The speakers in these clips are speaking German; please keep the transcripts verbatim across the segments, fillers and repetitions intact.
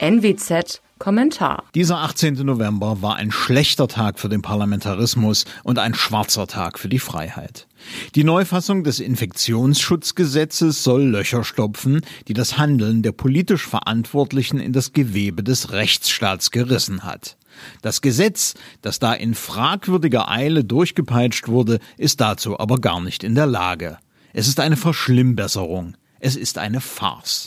N W Z Kommentar. Dieser achtzehnte November war ein schlechter Tag für den Parlamentarismus und ein schwarzer Tag für die Freiheit. Die Neufassung des Infektionsschutzgesetzes soll Löcher stopfen, die das Handeln der politisch Verantwortlichen in das Gewebe des Rechtsstaats gerissen hat. Das Gesetz, das da in fragwürdiger Eile durchgepeitscht wurde, ist dazu aber gar nicht in der Lage. Es ist eine Verschlimmbesserung. Es ist eine Farce.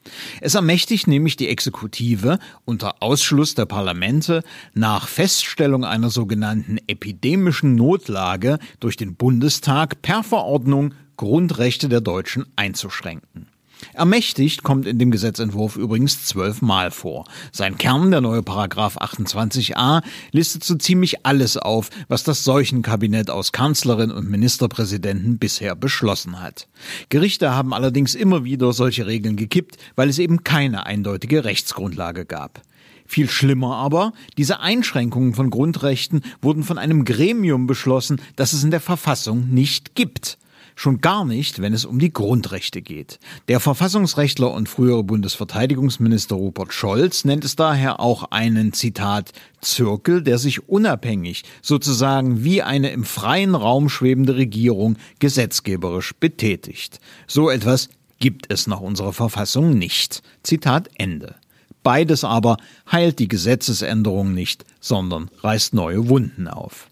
Es ermächtigt nämlich die Exekutive, unter Ausschluss der Parlamente, nach Feststellung einer sogenannten epidemischen Notlage durch den Bundestag per Verordnung Grundrechte der Deutschen einzuschränken. Ermächtigt kommt in dem Gesetzentwurf übrigens zwölfmal vor. Sein Kern, der neue Paragraph achtundzwanzig a, listet so ziemlich alles auf, was das Seuchenkabinett aus Kanzlerin und Ministerpräsidenten bisher beschlossen hat. Gerichte haben allerdings immer wieder solche Regeln gekippt, weil es eben keine eindeutige Rechtsgrundlage gab. Viel schlimmer aber, diese Einschränkungen von Grundrechten wurden von einem Gremium beschlossen, das es in der Verfassung nicht gibt. Schon gar nicht, wenn es um die Grundrechte geht. Der Verfassungsrechtler und frühere Bundesverteidigungsminister Rupert Scholz nennt es daher auch einen, Zitat, Zirkel, der sich unabhängig, sozusagen wie eine im freien Raum schwebende Regierung, gesetzgeberisch betätigt. So etwas gibt es nach unserer Verfassung nicht. Zitat Ende. Beides aber heilt die Gesetzesänderung nicht, sondern reißt neue Wunden auf.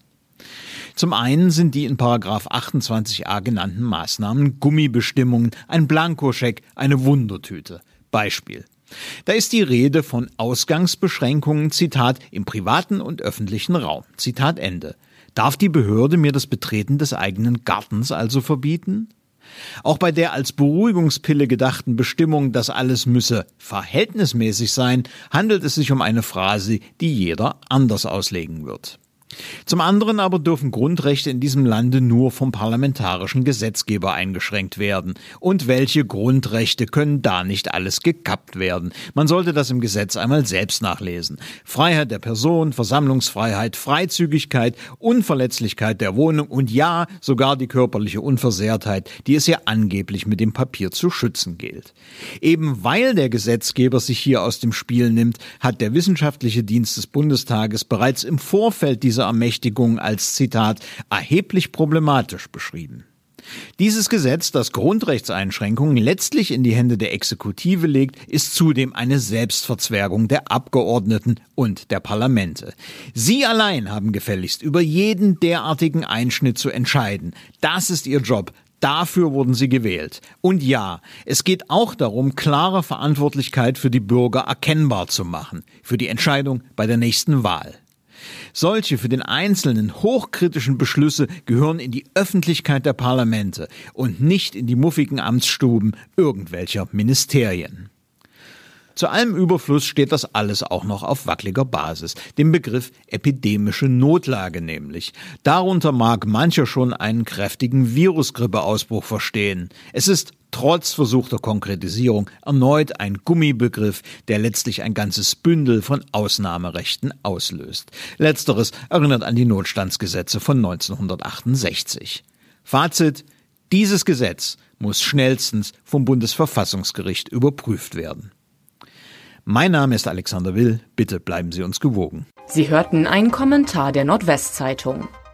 Zum einen sind die in Paragraph achtundzwanzig a genannten Maßnahmen Gummibestimmungen, ein Blankoscheck, eine Wundertüte. Beispiel. Da ist die Rede von Ausgangsbeschränkungen, Zitat, im privaten und öffentlichen Raum. Zitat Ende. Darf die Behörde mir das Betreten des eigenen Gartens also verbieten? Auch bei der als Beruhigungspille gedachten Bestimmung, das alles müsse verhältnismäßig sein, handelt es sich um eine Phrase, die jeder anders auslegen wird. Zum anderen aber dürfen Grundrechte in diesem Lande nur vom parlamentarischen Gesetzgeber eingeschränkt werden. Und welche Grundrechte können da nicht alles gekappt werden? Man sollte das im Gesetz einmal selbst nachlesen. Freiheit der Person, Versammlungsfreiheit, Freizügigkeit, Unverletzlichkeit der Wohnung und ja, sogar die körperliche Unversehrtheit, die es ja angeblich mit dem Papier zu schützen gilt. Eben weil der Gesetzgeber sich hier aus dem Spiel nimmt, hat der Wissenschaftliche Dienst des Bundestages bereits im Vorfeld dieser Ermächtigung als, Zitat, erheblich problematisch beschrieben. Dieses Gesetz, das Grundrechtseinschränkungen letztlich in die Hände der Exekutive legt, ist zudem eine Selbstverzwergung der Abgeordneten und der Parlamente. Sie allein haben gefälligst über jeden derartigen Einschnitt zu entscheiden. Das ist ihr Job. Dafür wurden sie gewählt. Und ja, es geht auch darum, klare Verantwortlichkeit für die Bürger erkennbar zu machen, für die Entscheidung bei der nächsten Wahl. Solche für den Einzelnen hochkritischen Beschlüsse gehören in die Öffentlichkeit der Parlamente und nicht in die muffigen Amtsstuben irgendwelcher Ministerien. Zu allem Überfluss steht das alles auch noch auf wackeliger Basis, dem Begriff epidemische Notlage nämlich. Darunter mag mancher schon einen kräftigen Virusgrippeausbruch verstehen. Es ist trotz versuchter Konkretisierung erneut ein Gummibegriff, der letztlich ein ganzes Bündel von Ausnahmerechten auslöst. Letzteres erinnert an die Notstandsgesetze von neunzehnhundertachtundsechzig. Fazit: Dieses Gesetz muss schnellstens vom Bundesverfassungsgericht überprüft werden. Mein Name ist Alexander Will. Bitte bleiben Sie uns gewogen. Sie hörten einen Kommentar der Nordwestzeitung.